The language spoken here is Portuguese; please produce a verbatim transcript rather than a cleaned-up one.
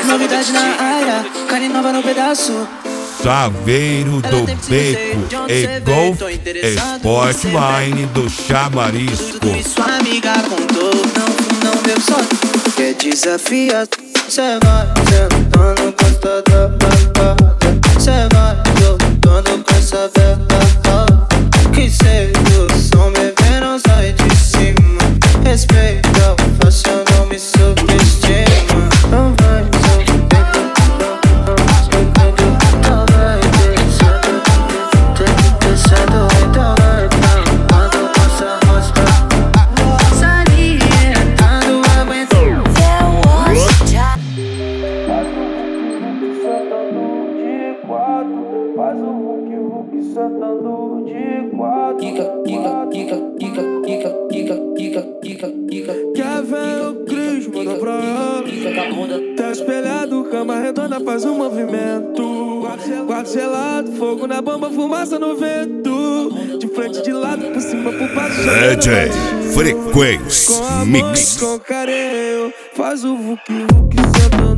Novidade na área, carne nova no pedaço. Chaveiro do Beco e Golf Sportline do Chamarisco. Tudo isso a amiga contou, não, não deu só. Quer desafiar, cê vai sentando costa da babada. Cê vai jogando com essa verdade. Que sedução, bebê, não sai de cima. Respeita, faça, não me subestima. Não vai faz o Hulk, Hulk sentando de quatro. Kika, kika, kika, kika, kika, kika, kika, kika, kika. Quer ver o Cris, manda pra ela. Tá espelhado, cama redonda, faz um movimento. Quarto gelado, fogo na bomba, fumaça no vento. De frente, de lado, por cima, por baixo. D J Frequência Mix. Com carinho, faz o Hulk, Hulk sentando.